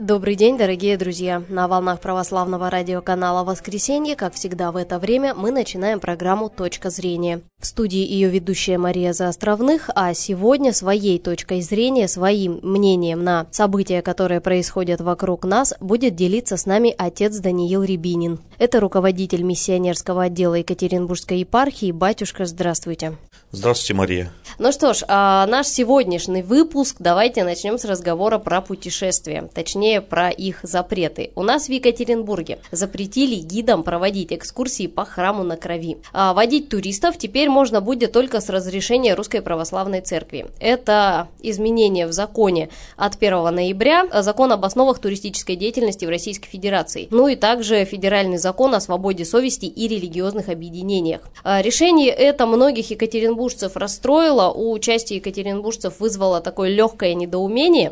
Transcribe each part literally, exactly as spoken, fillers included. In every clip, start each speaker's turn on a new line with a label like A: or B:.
A: Добрый день, дорогие друзья! На волнах православного радиоканала «Воскресенье», как всегда в это время, мы начинаем программу «Точка зрения». В студии ее ведущая Мария Заостровных, а сегодня своей точкой зрения, своим мнением на события, которые происходят вокруг нас, будет делиться с нами отец Даниил Рябинин. Это руководитель миссионерского отдела Екатеринбургской епархии. Батюшка, здравствуйте!
B: Здравствуйте, Мария!
A: Ну что ж, а наш сегодняшний выпуск давайте начнем с разговора про путешествия, точнее про их запреты. У нас в Екатеринбурге запретили гидам проводить экскурсии по храму на Крови. А водить туристов теперь можно будет только с разрешения Русской Православной Церкви. Это изменение в законе от первого ноября, закон об основах туристической деятельности в Российской Федерации, ну и также федеральный закон о свободе совести и религиозных объединениях. А решение это многих екатеринбуржцев расстроило, у части екатеринбуржцев вызвало такое легкое недоумение.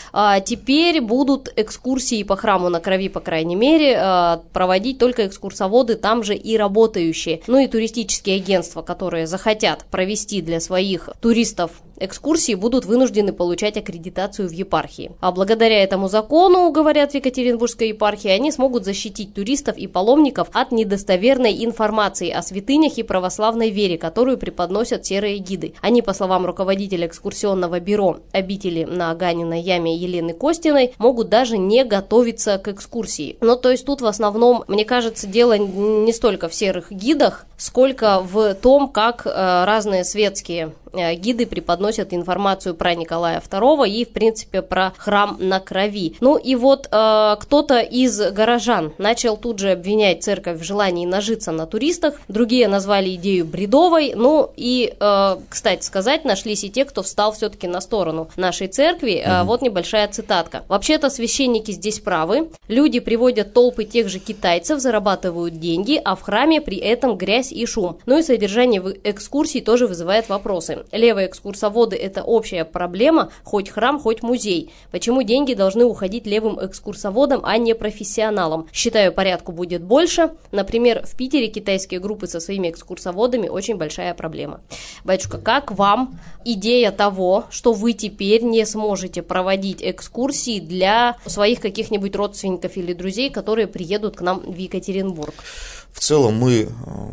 A: А теперь будут экскурсии по храму на Крови, по крайней мере, проводить только экскурсоводы, там же и работающие. Ну и туристические агентства, которые захотят провести для своих туристов экскурсии, будут вынуждены получать аккредитацию в епархии. А благодаря этому закону, говорят в Екатеринбургской епархии, они смогут защитить туристов и паломников от недостоверной информации о святынях и православной вере, которую преподносят серые гиды. Они, по словам руководителя экскурсионного бюро обители на Аганиной яме Елены Костиной, могут даже не готовиться к экскурсии. Ну, то есть тут в основном, мне кажется, дело не столько в серых гидах, сколько в том, как э, разные светские э, гиды преподносят информацию про Николая второго и, в принципе, про храм на Крови. Ну и вот э, кто-то из горожан начал тут же обвинять церковь в желании нажиться на туристах, другие назвали идею бредовой, ну и, э, кстати сказать, нашлись и те, кто встал все-таки на сторону нашей церкви. Э, вот небольшая цитатка. «Вообще-то священники здесь правы, люди приводят толпы тех же китайцев, зарабатывают деньги, а в храме при этом грязь и шум. Ну и содержание экскурсий тоже вызывает вопросы. Левые экскурсоводы – это общая проблема, хоть храм, хоть музей. Почему деньги должны уходить левым экскурсоводам, а не профессионалам? Считаю, порядку будет больше. Например, в Питере китайские группы со своими экскурсоводами очень большая проблема». Батюшка, как вам идея того, что вы теперь не сможете проводить экскурсии для своих каких-нибудь родственников или друзей, которые приедут к нам в Екатеринбург?
B: В целом мы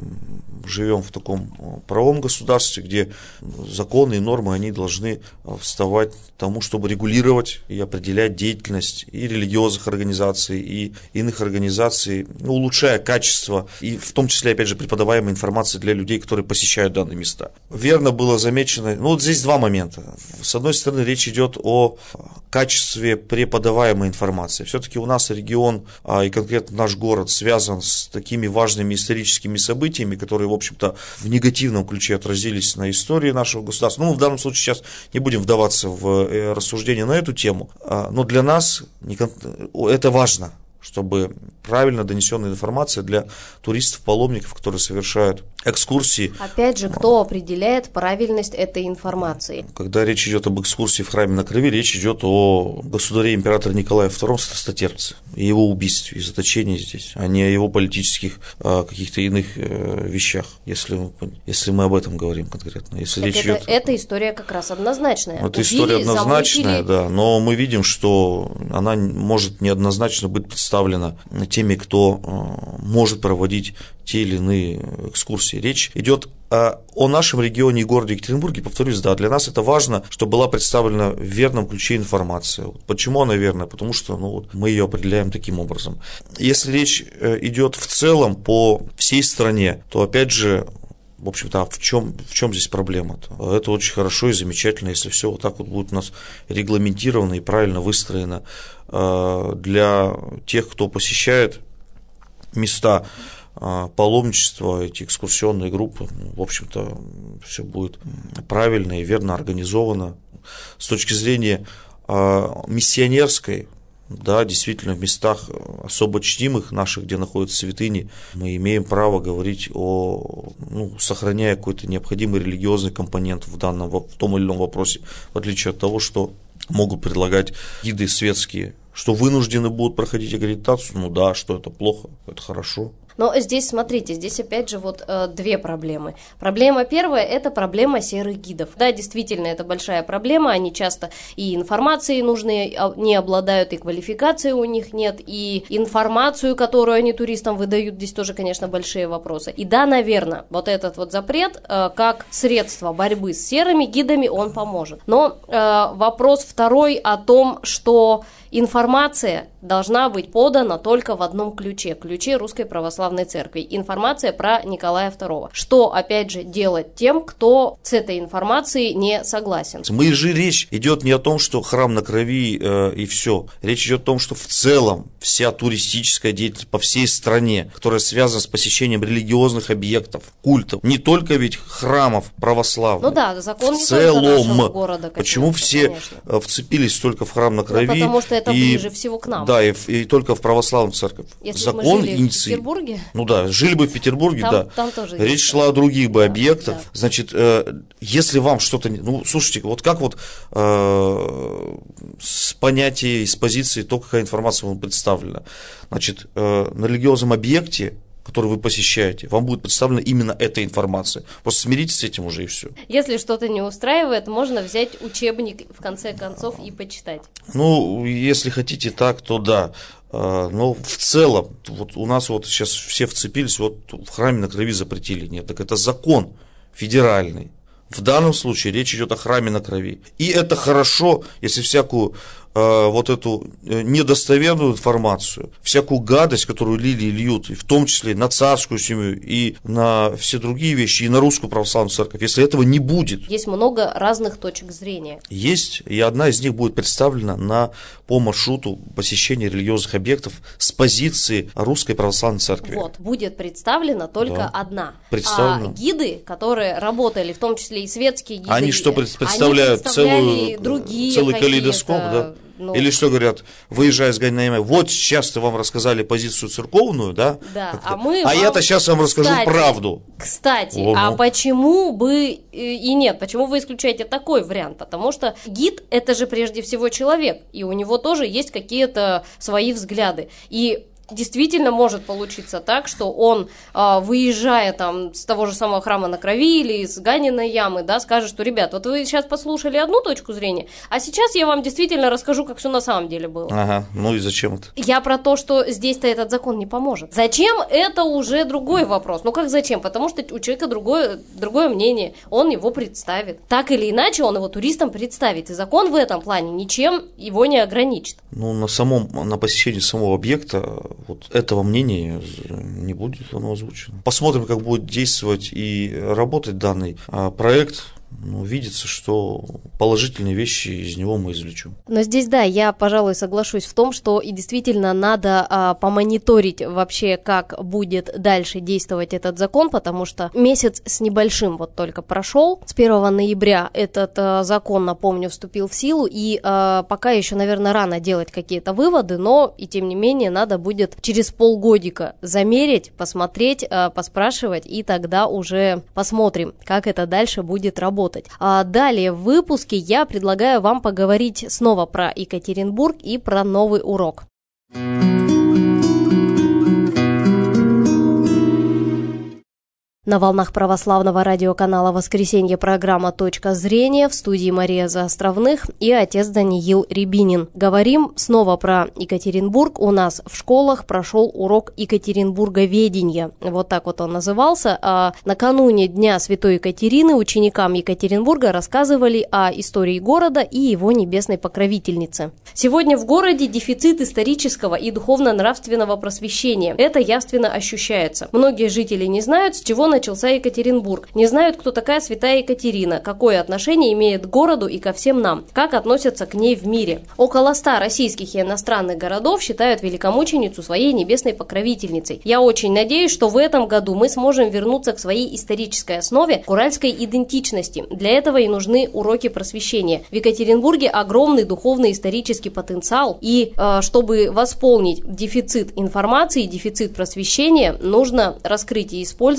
B: живем в таком правовом государстве, где законы и нормы, они должны вставать к тому, чтобы регулировать и определять деятельность и религиозных организаций, и иных организаций, ну, улучшая качество, и в том числе, опять же, преподаваемой информации для людей, которые посещают данные места. Верно было замечено, ну, вот здесь два момента. С одной стороны, речь идет о качестве преподаваемой информации. Все-таки у нас регион, и конкретно наш город, связан с такими важными историческими событиями, которые, в общем-то, в негативном ключе отразились на истории нашего государства. Ну, мы в данном случае сейчас не будем вдаваться в рассуждения на эту тему, но для нас это важно, чтобы правильно донесенная информация для туристов, паломников, которые совершают экскурсии.
A: Опять же, кто определяет правильность этой информации?
B: Когда речь идет об экскурсии в храме на Крови, речь идет о государе императоре Николае втором страстотерпце и его убийстве и заточении здесь, а не о его политических а, каких-то иных э, вещах, если мы, если мы об этом говорим конкретно. Если речь
A: это,
B: идет...
A: эта история как раз однозначная.
B: Это история однозначная, да, но мы видим, что она может неоднозначно быть представлена теми, кто э, может проводить те или иные экскурсии. Речь идет о, о нашем регионе и городе Екатеринбурге, повторюсь, да, для нас это важно, чтобы была представлена в верном ключе информация. Почему она верная? Потому что ну, вот, мы ее определяем таким образом. Если речь идет в целом по всей стране, то опять же, в общем-то, в чем, в чем здесь проблема-то? Это очень хорошо и замечательно, если все вот так вот будет у нас регламентировано и правильно выстроено для тех, кто посещает места паломничества, эти экскурсионные группы, в общем-то, все будет правильно и верно организовано. С точки зрения миссионерской, да, действительно, в местах особо чтимых наших, где находятся святыни, мы имеем право говорить о, ну, сохраняя какой-то необходимый религиозный компонент в данном, в том или ином вопросе, в отличие от того, что могут предлагать гиды светские, что вынуждены будут проходить аккредитацию, ну да, что это плохо, это хорошо.
A: Но здесь, смотрите, здесь опять же вот э, две проблемы. Проблема первая – это проблема серых гидов. Да, действительно, это большая проблема, они часто и информацией нужной не обладают, и квалификации у них нет, и информацию, которую они туристам выдают, здесь тоже, конечно, большие вопросы. И да, наверное, вот этот вот запрет, э, как средство борьбы с серыми гидами, он поможет. Но э, вопрос второй о том, что информация должна быть подана только в одном ключе, ключе Русской Православной Церкви. Информация про Николая второго. Что, опять же, делать тем, кто с этой информацией не согласен?
B: Мы же речь идет не о том, что храм на крови э, и все. Речь идет о том, что в целом вся туристическая деятельность по всей стране, которая связана с посещением религиозных объектов, культов, не только ведь храмов православных.
A: Ну да, закон
B: в
A: не
B: целом.
A: только нашего города.
B: Почему все
A: конечно.
B: вцепились только в храм на крови?
A: Ну, потому что это
B: и,
A: ближе всего к нам.
B: Да, и, и только в православную церковь.
A: Если
B: закон
A: бы мы жили
B: иници...
A: в Петербурге.
B: Ну да, жили бы в Петербурге,
A: там,
B: да.
A: Там тоже
B: речь
A: есть,
B: шла да. о других бы
A: да,
B: объектах.
A: Да.
B: Значит, э, если вам что-то... Ну, слушайте, вот как вот э, с понятия и с позиции то, какая информация вам представлена. Значит, э, на религиозном объекте, который вы посещаете, вам будет представлена именно эта информация. Просто смиритесь с этим уже и все.
A: Если что-то не устраивает, можно взять учебник в конце концов и почитать.
B: Ну, если хотите так, то да. Но в целом, вот у нас вот сейчас все вцепились, вот в храме на крови запретили. Нет, так это закон федеральный. В данном случае речь идет о храме на крови. И это хорошо, если всякую э, вот эту недостоверную информацию, всякую гадость, которую лили и льют, и в том числе на царскую семью, и на все другие вещи, и на Русскую Православную Церковь, если этого не будет.
A: Есть много разных точек зрения.
B: Есть, и одна из них будет представлена на, по маршруту посещения религиозных объектов с позиции Русской Православной Церкви.
A: Вот, будет представлена только да. одна.
B: Представлена.
A: А гиды, которые работали, в том числе и светские гиды,
B: они что представляют?
A: Они
B: целую,
A: другие
B: целый калейдоскоп, да? Ну, или что говорят, выезжая с Ганьями, вот сейчас-то вам рассказали позицию церковную, да?
A: Да, а мы
B: А
A: вам...
B: я-то сейчас вам расскажу
A: кстати,
B: правду.
A: Кстати,
B: О, ну.
A: а почему бы и нет, почему вы исключаете такой вариант? Потому что гид – это же прежде всего человек, и у него тоже есть какие-то свои взгляды. И действительно может получиться так, что он, выезжая там с того же самого храма на крови или из Ганиной ямы, да, скажет, что, ребят, вот вы сейчас послушали одну точку зрения, а сейчас я вам действительно расскажу, как все на самом деле было.
B: Ага, ну и зачем это?
A: Я про то, что здесь-то этот закон не поможет. Зачем, это уже другой вопрос. Ну как зачем? Потому что у человека другое, другое мнение, он его представит. Так или иначе, он его туристам представит, и закон в этом плане ничем его не ограничит.
B: Ну, на самом, на посещении самого объекта вот этого мнения не будет оно озвучено. Посмотрим, как будет действовать и работать данный проект. Ну, видится, что положительные вещи из него мы извлечем.
A: Но здесь, да, я, пожалуй, соглашусь в том, что и действительно надо а, помониторить вообще, как будет дальше действовать этот закон, потому что месяц с небольшим вот только прошел. С первого ноября этот а, закон, напомню, вступил в силу, и а, пока еще, наверное, рано делать какие-то выводы, но и тем не менее надо будет через полгодика замерить, посмотреть, а, поспрашивать, и тогда уже посмотрим, как это дальше будет работать. А далее в выпуске я предлагаю вам поговорить снова про Екатеринбург и про новый урок. На волнах православного радиоканала «Воскресенье» программа «Точка зрения», в студии Мария Заостровных и отец Даниил Рябинин. Говорим снова про Екатеринбург. У нас в школах прошел урок Екатеринбурговедения. Вот так вот он назывался. А накануне Дня Святой Екатерины ученикам Екатеринбурга рассказывали о истории города и его небесной покровительнице. Сегодня в городе дефицит исторического и духовно-нравственного просвещения. Это явственно ощущается. Многие жители не знают, с чего начался Екатеринбург, не знают, кто такая святая Екатерина, какое отношение имеет к городу и ко всем нам, как относятся к ней в мире. Около ста российских и иностранных городов считают великомученицу своей небесной покровительницей. Я очень надеюсь, что в этом году мы сможем вернуться к своей исторической основе, к уральской идентичности. Для этого и нужны уроки просвещения. В Екатеринбурге огромный духовный исторический потенциал, и э, чтобы восполнить дефицит информации, дефицит просвещения, нужно раскрыть и использовать во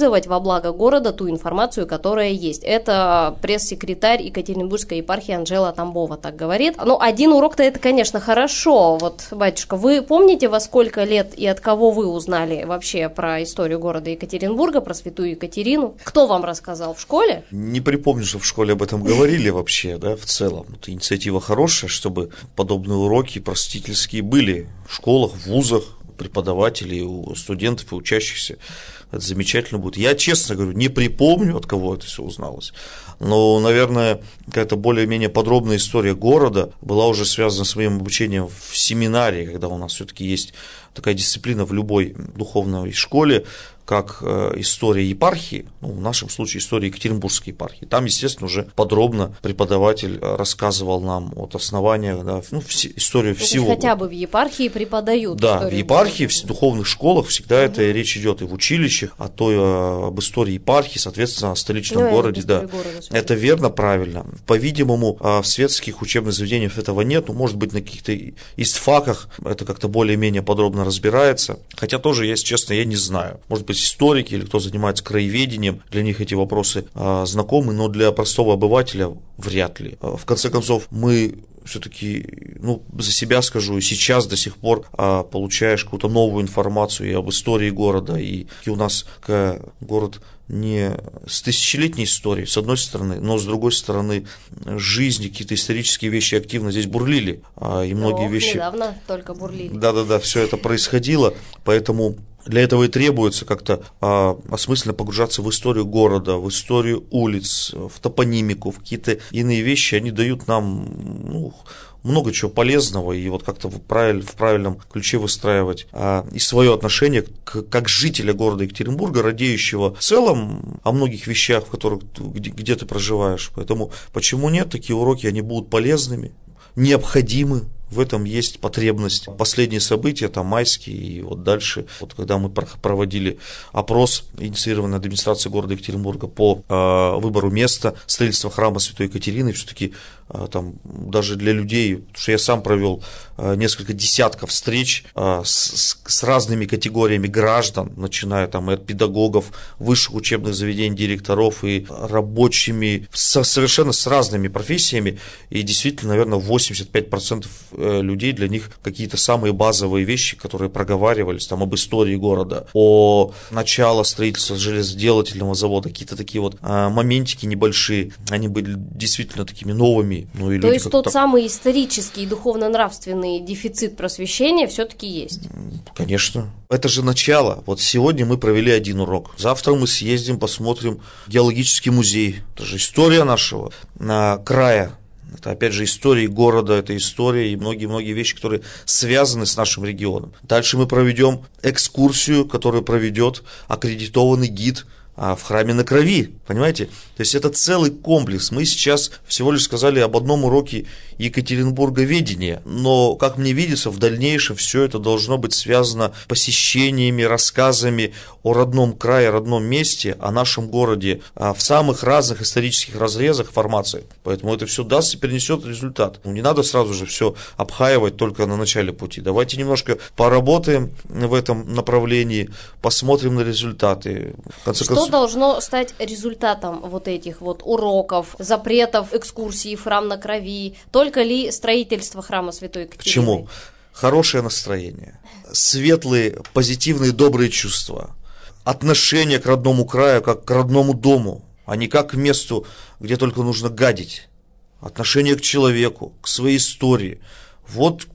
A: благо города ту информацию, которая есть. Это пресс-секретарь Екатеринбургской епархии Анжела Тамбова так говорит. Ну, один урок-то это, конечно, хорошо. Вот, батюшка, вы помните, во сколько лет и от кого вы узнали вообще про историю города Екатеринбурга, про святую Екатерину? Кто вам рассказал в школе?
B: Не припомню, что в школе об этом говорили вообще, да, в целом. Это инициатива хорошая, чтобы подобные уроки просветительские были в школах, в вузах, у преподавателей, у студентов и учащихся. Это замечательно будет. Я, честно говорю, не припомню, от кого это все узналось. Но, наверное, какая-то более-менее подробная история города была уже связана с моим обучением в семинарии, когда у нас все-таки есть такая дисциплина в любой духовной школе, как история епархии, ну, в нашем случае история Екатеринбургской епархии. Там, естественно, уже подробно преподаватель рассказывал нам от основания, да, ну, вс- историю
A: То
B: всего.
A: Хотя бы в епархии преподают.
B: Да, в епархии, в духовных школах всегда угу. это речь идет и в училищах, а то и об истории епархии, соответственно, о столичном ну, городе. Да. Города, это верно, правильно. По-видимому, в светских учебных заведениях этого нет, ну, может быть, на каких-то истфаках это как-то более-менее подробно разбирается, хотя тоже, если честно, я не знаю. Может быть, историки или кто занимается краеведением, для них эти вопросы а, знакомы, но для простого обывателя вряд ли. В конце концов, мы все-таки, ну, за себя скажу, и сейчас до сих пор а, получаешь какую-то новую информацию и об истории города, и, и у нас к, город не с тысячелетней историей, с одной стороны, но с другой стороны, жизни, какие-то исторические вещи активно здесь бурлили, а, и многие
A: Ох,
B: вещи...
A: недавно только бурлили.
B: Да-да-да, все это происходило, поэтому... Для этого и требуется как-то а, осмысленно погружаться в историю города, в историю улиц, в топонимику, в какие-то иные вещи. Они дают нам, ну, много чего полезного, и вот как-то в, правиль, в правильном ключе выстраивать а, и свое отношение к, как жителя города Екатеринбурга, радеющего в целом о многих вещах, в которых где, где ты проживаешь. Поэтому почему нет? Такие уроки, они будут полезными, необходимы. В этом есть потребность. Последние события, там майские, и вот дальше, вот когда мы проводили опрос, инициированный администрацией города Екатеринбурга по э, выбору места строительства храма Святой Екатерины, все-таки э, там даже для людей, потому что я сам провел э, несколько десятков встреч э, с, с разными категориями граждан, начиная там и от педагогов, высших учебных заведений, директоров и рабочими, со, совершенно с разными профессиями, и действительно, наверное, восемьдесят пять процентов людей, для них какие-то самые базовые вещи, которые проговаривались там об истории города, о начале строительства железоделательного завода, какие-то такие вот а, моментики небольшие, они были действительно такими новыми. Ну, и
A: То есть тот
B: так...
A: самый исторический и духовно-нравственный дефицит просвещения все-таки есть?
B: Конечно. Это же начало. Вот сегодня мы провели один урок. Завтра мы съездим, посмотрим геологический музей. Это же история нашего а, края. Это, опять же, история города, это история и многие-многие вещи, которые связаны с нашим регионом. Дальше мы проведем экскурсию, которую проведет аккредитованный гид в храме на Крови, понимаете? То есть это целый комплекс. Мы сейчас всего лишь сказали об одном уроке Екатеринбурговедения, но, как мне видится, в дальнейшем все это должно быть связано посещениями, рассказами о родном крае, родном месте, о нашем городе в самых разных исторических разрезах формации. Поэтому это все даст и перенесет результат. Ну, не надо сразу же все обхаивать только на начале пути. Давайте немножко поработаем в этом направлении, посмотрим на результаты. В конце
A: Что
B: концов...
A: должно стать результатом вот этих вот уроков, запретов, экскурсий в храм на Крови? Только ли строительство храма Святой Екатерины?
B: Почему? Хорошее настроение, светлые, позитивные, добрые чувства, отношение к родному краю как к родному дому, а не как к месту, где только нужно гадить. Отношение к человеку, к своей истории. Вот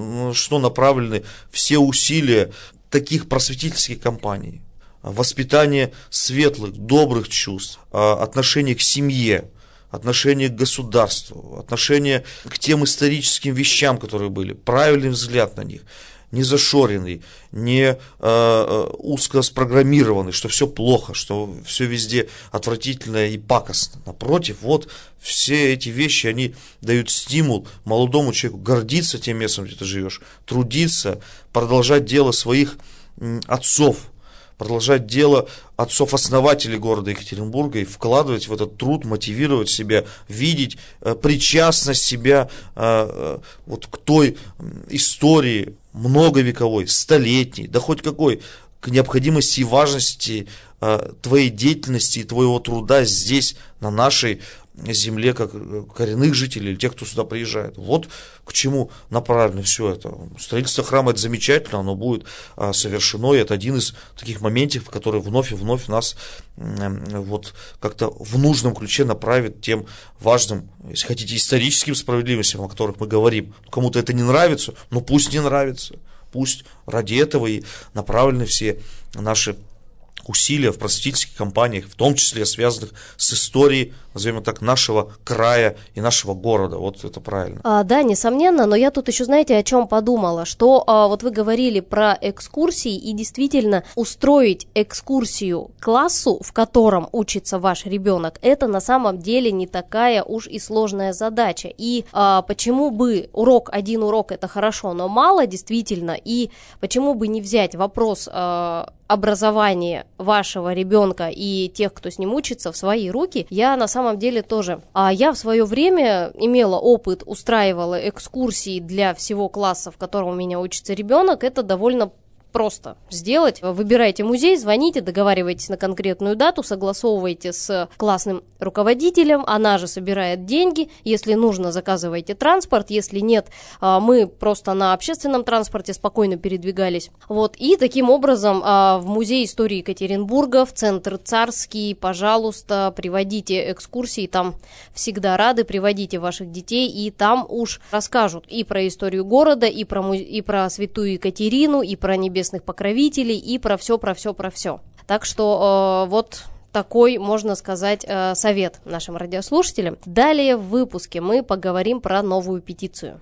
B: что направлены все усилия таких просветительских кампаний. Воспитание светлых, добрых чувств, отношение к семье, отношение к государству, отношение к тем историческим вещам, которые были, правильный взгляд на них, не зашоренный, не э, узко спрограммированный, что все плохо, что все везде отвратительно и пакостно. Напротив, вот все эти вещи, они дают стимул молодому человеку гордиться тем местом, где ты живешь, трудиться, продолжать дело своих м, отцов, продолжать дело отцов-основателей города Екатеринбурга и вкладывать в этот труд, мотивировать себя, видеть э, причастность себя э, вот к той многовековой, многовековой, столетней, да хоть какой, к необходимости и важности твоей деятельности и твоего труда здесь, на нашей земле, как коренных жителей или тех, кто сюда приезжает. Вот к чему направлено все это. Строительство храма — это замечательно, оно будет совершено, и это один из таких моментов, который вновь и вновь нас вот как-то в нужном ключе направит тем важным, если хотите, историческим справедливостям, о которых мы говорим. Кому-то это не нравится, но пусть не нравится. Пусть ради этого и направлены все наши усилия в просветительских кампаниях, в том числе связанных с историей, назовем так, нашего края и нашего города. Вот это правильно.
A: А, да, несомненно, но я тут еще, знаете, о чем подумала, что а, вот вы говорили про экскурсии, и действительно устроить экскурсию классу, в котором учится ваш ребенок, это на самом деле не такая уж и сложная задача. И а, почему бы урок, один урок — это хорошо, но мало действительно, и почему бы не взять вопрос а, образования вашего ребенка и тех, кто с ним учится, в свои руки? Я на самом деле тоже. А я в свое время имела опыт, устраивала экскурсии для всего класса, в котором у меня учится ребенок. Это довольно просто сделать. Выбирайте музей, звоните, договаривайтесь на конкретную дату, согласовывайте с классным руководителем, она же собирает деньги. Если нужно, заказывайте транспорт, если нет, мы просто на общественном транспорте спокойно передвигались. Вот. И таким образом в Музей истории Екатеринбурга, в Центр Царский, пожалуйста, приводите экскурсии, там всегда рады, приводите ваших детей, и там уж расскажут и про историю города, и про, муз... и про Святую Екатерину, и про небесных покровителей, и про все, про все, про все. Так что э, вот такой, можно сказать, э, совет нашим радиослушателям. Далее в выпуске мы поговорим про новую петицию.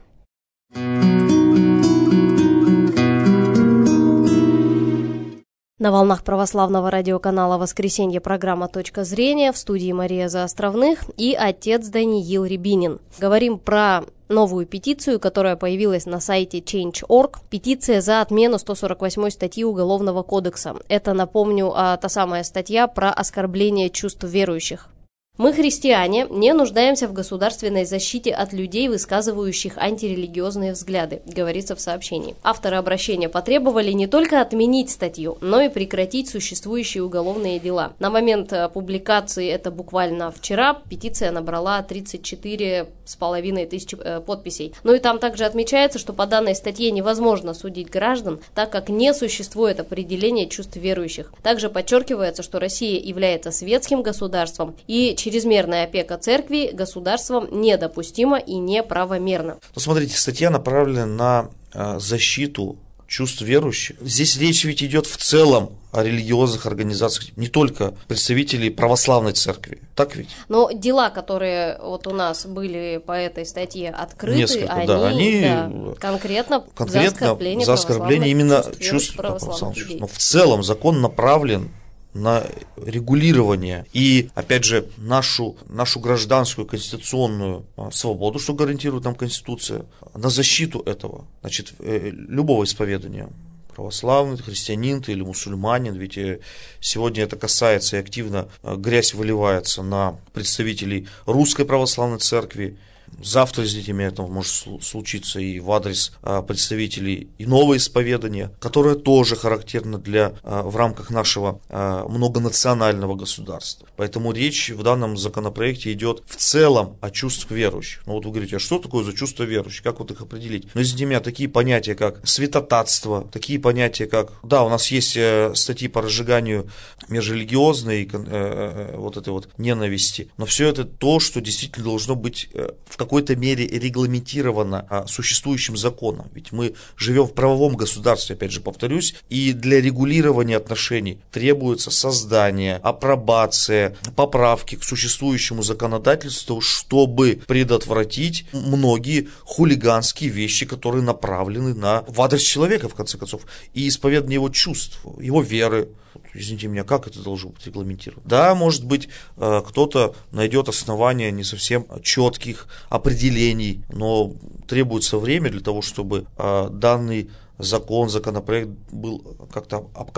A: На волнах православного радиоканала «Воскресенье» программа «Точка зрения», в студии Мария Заостровных и отец Даниил Рябинин. Говорим про новую петицию, которая появилась на сайте чейндж точка орг. Петиция за отмену сто сорок восьмой статьи Уголовного кодекса. Это, напомню, та самая статья про оскорбление чувств верующих. Мы, христиане, не нуждаемся в государственной защите от людей, высказывающих антирелигиозные взгляды, говорится в сообщении. Авторы обращения потребовали не только отменить статью, но и прекратить существующие уголовные дела. На момент публикации, это буквально вчера, петиция набрала тридцать четыре с половиной тысячи подписей. Ну и там также отмечается, что по данной статье невозможно судить граждан, так как не существует определения чувств верующих. Также подчеркивается, что Россия является светским государством, и чрезмерная опека церкви государством недопустима и неправомерна.
B: Ну, смотрите, статья направлена на э, защиту чувств верующих. Здесь речь ведь идет в целом о религиозных организациях, не только представителей православной церкви. Так ведь?
A: Но дела, которые вот у нас были по этой статье открыты,
B: Несколько,
A: они,
B: да, они
A: да, конкретно,
B: конкретно
A: за оскорбление,
B: за оскорбление именно
A: чувств,
B: чувств
A: православных людей.
B: Но в целом закон направлен на регулирование и, опять же, нашу, нашу гражданскую конституционную свободу, что гарантирует нам Конституция, на защиту этого, значит, любого исповедания. Православный, христианин ты или мусульманин, ведь сегодня это касается и активно грязь выливается на представителей Русской Православной Церкви. Завтра, извините меня, это может случиться и в адрес а, представителей иного исповедания, которое тоже характерно для, а, в рамках нашего а, многонационального государства. Поэтому речь в данном законопроекте идет в целом о чувствах верующих. Ну вот вы говорите, а что такое за чувства верующих, как вот их определить? Ну, извините меня, такие понятия, как святотатство, такие понятия, как, да, у нас есть э, статьи по разжиганию межрелигиозной э, э, вот этой вот ненависти, но все это то, что действительно должно быть э, в какой-то мере регламентировано а, существующим законом. Ведь мы живем в правовом государстве, опять же повторюсь, и для регулирования отношений требуется создание, апробация, поправки к существующему законодательству, чтобы предотвратить многие хулиганские вещи, которые направлены на в адрес человека, в конце концов, и исповедание его чувств, его веры. Извините меня, как это должно быть регламентировано? Да, может быть, кто-то найдет основания не совсем четких определений, но требуется время для того, чтобы данный закон, законопроект был как-то обкатан,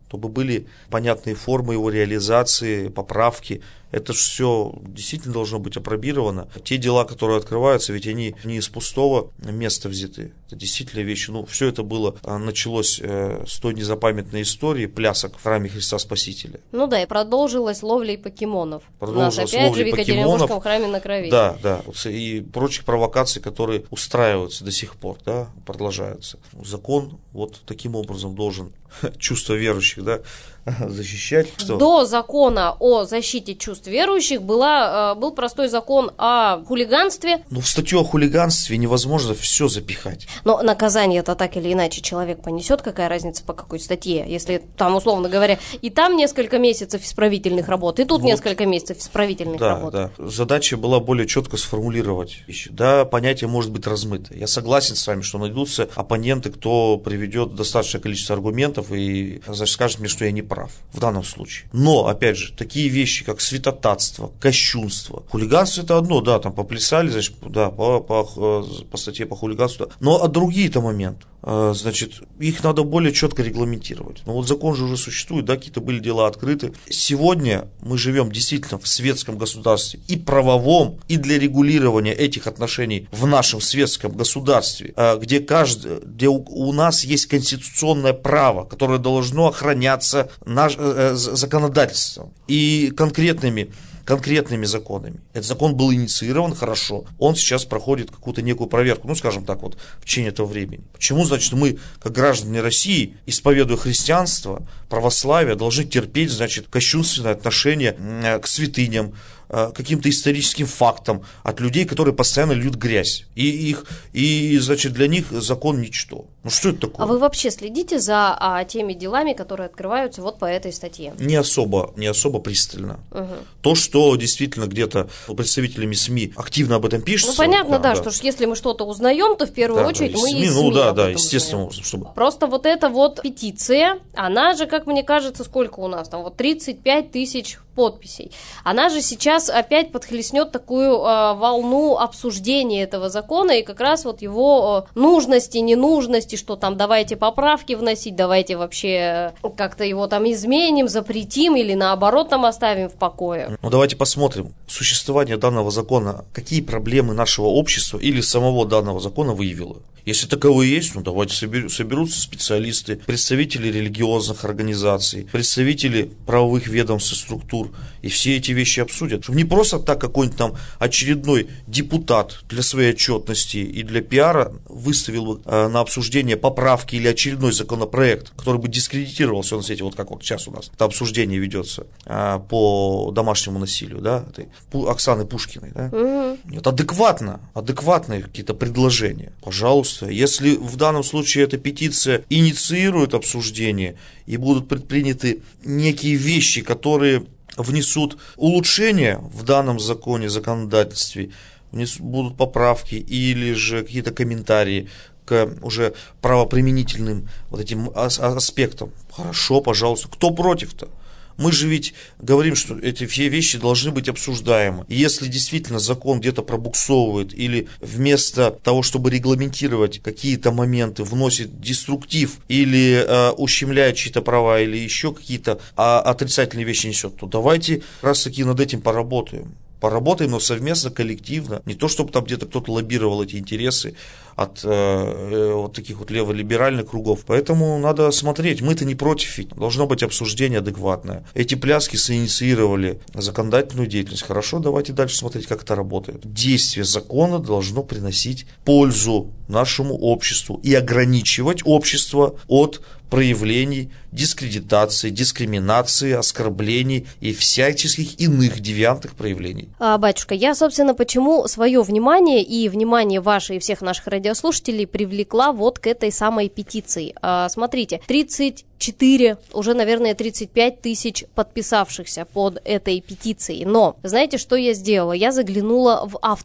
B: чтобы были понятные формы его реализации, поправки. Это же все действительно должно быть апробировано. Те дела, которые открываются, ведь они не из пустого места взяты. Это действительно вещи. Ну, все это было, началось э, с той незапамятной истории плясок в храме Христа Спасителя.
A: Ну да, и продолжилась ловлей покемонов.
B: Продолжилась
A: У нас опять же в Екатеринбургском храме на Крови.
B: Да, да. И прочих провокаций, которые устраиваются до сих пор, да, продолжаются. Закон вот таким образом должен чувства верующих, да, защищать. Что?
A: До закона о защите чувств верующих была, был простой закон о хулиганстве.
B: Ну, в статью о хулиганстве невозможно все запихать.
A: Но наказание-то так или иначе человек понесет, какая разница по какой статье, если там, условно говоря, и там несколько месяцев исправительных работ, и тут вот. несколько месяцев исправительных
B: да,
A: работ.
B: Да. Задача была более четко сформулировать вещи. Да, понятие может быть размыто. Я согласен с вами, что найдутся оппоненты, кто приведет достаточное количество аргументов и значит, скажет мне, что я не прав в данном случае. Но, опять же, такие вещи, как святотатство, кощунство, хулиганство — это одно, да, там поплясали, значит, да, по, по, по статье по хулиганству, да. Но а другие-то моменты, значит, их надо более четко регламентировать. Но вот закон же уже существует, да, какие-то были дела открыты. Сегодня мы живем действительно в светском государстве и правовом, и для регулирования этих отношений в нашем светском государстве, где, каждый, где у, у нас есть конституционное право, которое должно охраняться наш, э, законодательством и конкретными конкретными законами. Этот закон был инициирован, хорошо, он сейчас проходит какую-то некую проверку, ну, скажем так, вот, в течение этого времени. Почему, значит, мы, как граждане России, исповедуя христианство, православие, должны терпеть, значит, кощунственное отношение к святыням, каким-то историческим фактам от людей, которые постоянно льют грязь. И, их, и значит, для них закон ничто. Ну что это такое?
A: А вы вообще следите за а, теми делами, которые открываются вот по этой статье?
B: Не особо, не особо пристально.
A: Угу.
B: То, что действительно где-то представителями СМИ активно об этом пишется.
A: Ну понятно, да, да, да. что если мы что-то узнаем, то в первую
B: да,
A: очередь
B: да,
A: мы
B: СМИ,
A: из
B: ну,
A: СМИ
B: да,
A: об
B: да,
A: этом
B: естественно,
A: узнаем.
B: чтобы...
A: Просто вот эта вот петиция, она же, как мне кажется, сколько у нас там, вот тридцать пять тысяч подписей. Она же сейчас опять подхлестнет такую э, волну обсуждения этого закона и как раз вот его э, нужности, ненужности, что там давайте поправки вносить, давайте вообще э, как-то его там изменим, запретим или наоборот там оставим в покое.
B: Ну давайте посмотрим существование данного закона, какие проблемы нашего общества или самого данного закона выявило. Если таковые есть, ну давайте собер, соберутся специалисты, представители религиозных организаций, представители правовых ведомств и структур, и все эти вещи обсудят. Чтобы не просто так какой-нибудь там очередной депутат для своей отчетности и для пиара выставил э, на обсуждение поправки или очередной законопроект, который бы дискредитировал все на свете, вот как вот сейчас у нас это обсуждение ведется э, по домашнему насилию, да, этой Пу, Оксаны Пушкиной, да.
A: Угу.
B: Нет, адекватно, адекватные какие-то предложения, пожалуйста. Если в данном случае эта петиция инициирует обсуждение и будут предприняты некие вещи, которые внесут улучшения в данном законе, законодательстве, внесут, будут поправки или же какие-то комментарии к уже правоприменительным вот этим аспектам, хорошо, пожалуйста. Кто против-то? Мы же ведь говорим, что эти все вещи должны быть обсуждаемы. И если действительно закон где-то пробуксовывает или вместо того, чтобы регламентировать какие-то моменты, вносит деструктив или э, ущемляет чьи-то права или еще какие-то а, отрицательные вещи несет, то давайте как раз таки над этим поработаем. Поработаем, но совместно, коллективно. Не то, чтобы там где-то кто-то лоббировал эти интересы от э, вот таких вот леволиберальных кругов. Поэтому надо смотреть. Мы-то не против, ведь должно быть обсуждение адекватное. Эти пляски соинициировали законодательную деятельность. Хорошо, давайте дальше смотреть, как это работает. Действие закона должно приносить пользу нашему обществу и ограничивать общество от проявлений дискредитации, дискриминации, оскорблений и всяческих иных девиантных проявлений.
A: А, батюшка, я, собственно, почему свое внимание и внимание ваше и всех наших радиослушателей привлекла вот к этой самой петиции. А, смотрите, тридцать четыре, уже, наверное, тридцать пять тысяч подписавшихся под этой петицией. Но, знаете, что я сделала? Я заглянула в авторов.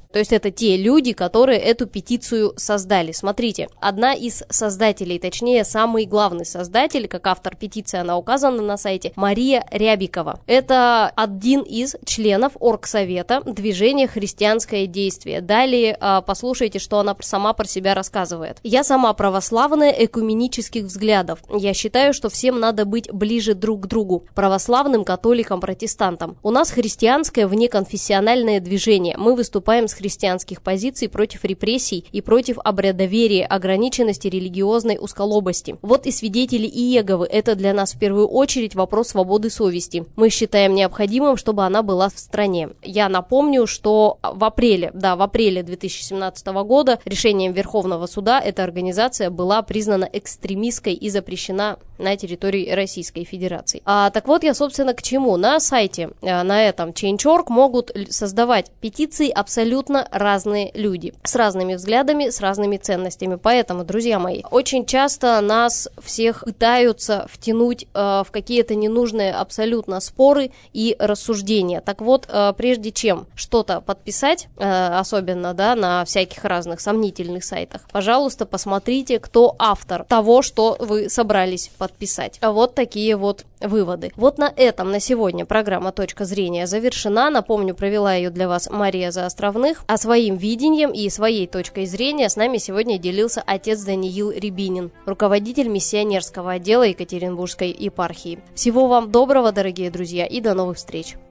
A: То есть это те люди, которые эту петицию создали. Смотрите, одна из создателей, точнее, самый главный создатель, как автор петиции, она указана на сайте, Мария Рябикова. Это один из членов Оргсовета движения «Христианское действие». Далее а, послушайте, что она сама про себя рассказывает. «Я сама православная экуменических взглядов. Я считаю, что всем надо быть ближе друг к другу, православным, католикам, протестантам. У нас христианское внеконфессиональное движение. Мы выступаем с христианских позиций против репрессий и против обрядоверия, ограниченности религиозной усколобости. Вот и свидетели Иеговы. Это для нас в первую очередь вопрос свободы совести. Мы считаем необходимым, чтобы она была в стране». Я напомню, что в апреле, да, в апреле две тысячи семнадцатого года решением Верховного суда эта организация была признана экстремистской и запрещена на территории Российской Федерации. А, так вот, я, собственно, к чему? На сайте, на этом Change точка орг могут создавать петиции абсолютно разные люди, с разными взглядами, с разными ценностями. Поэтому, друзья мои, очень часто нас всех пытаются втянуть э, в какие-то ненужные абсолютно споры и рассуждения. Так вот, э, прежде чем что-то подписать, э, особенно, да, на всяких разных сомнительных сайтах, пожалуйста, посмотрите, кто автор того, что вы собрались подписать. Вот такие вот выводы. Вот на этом на сегодня программа «Точка зрения» завершена. Напомню, провела ее для вас Мария Заостровных. А своим видением и своей точкой зрения с нами сегодня делился отец Даниил Рябинин, руководитель миссионерского отдела Екатеринбургской епархии. Всего вам доброго, дорогие друзья, и до новых встреч!